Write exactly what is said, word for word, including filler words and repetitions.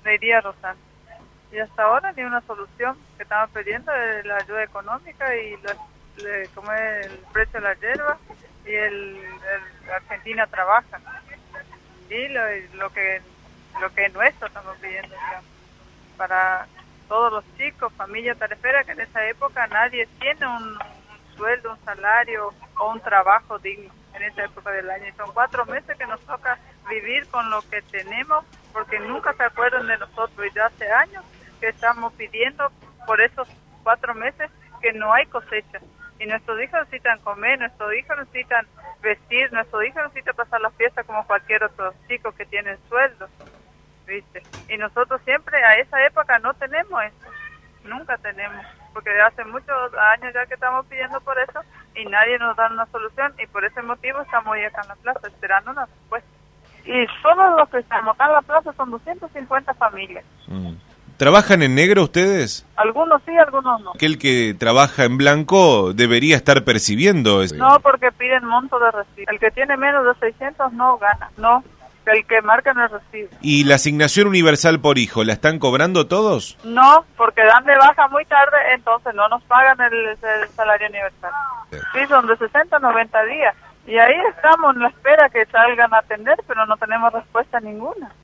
Leiría Rosán. Y hasta ahora ni una solución que estamos pidiendo es la ayuda económica y lo, le, como es el precio de la hierba y el, el Argentina trabaja. Y lo, lo que lo que es nuestro estamos pidiendo, digamos, para todos los chicos, familia tarefera, que en esa época nadie tiene un, un sueldo, un salario o un trabajo digno en esa época del año. Y son cuatro meses que nos toca vivir con lo que tenemos, porque nunca se acuerdan de nosotros. Y ya hace años que estamos pidiendo por esos cuatro meses que no hay cosecha. Y nuestros hijos necesitan comer, nuestros hijos necesitan vestir, nuestros hijos necesitan pasar las fiestas como cualquier otro chico que tiene sueldo, ¿viste? Y nosotros siempre a esa época no tenemos eso, nunca tenemos, porque hace muchos años ya que estamos pidiendo por eso y nadie nos da una solución, y por ese motivo estamos ahí acá en la plaza esperando una respuesta. Y solo los que estamos acá en la plaza son doscientas cincuenta familias. Mm. ¿Trabajan en negro ustedes? Algunos sí, algunos no. Aquel que trabaja en blanco debería estar percibiendo eso. No, porque piden monto de recibo. El que tiene menos de seiscientos no gana, no. El que marca no es recibo. ¿Y la asignación universal por hijo, la están cobrando todos? No, porque dan de baja muy tarde, entonces no nos pagan el, el salario universal. Sí, son de sesenta a noventa días. Y ahí estamos en la espera que salgan a atender, pero no tenemos respuesta ninguna.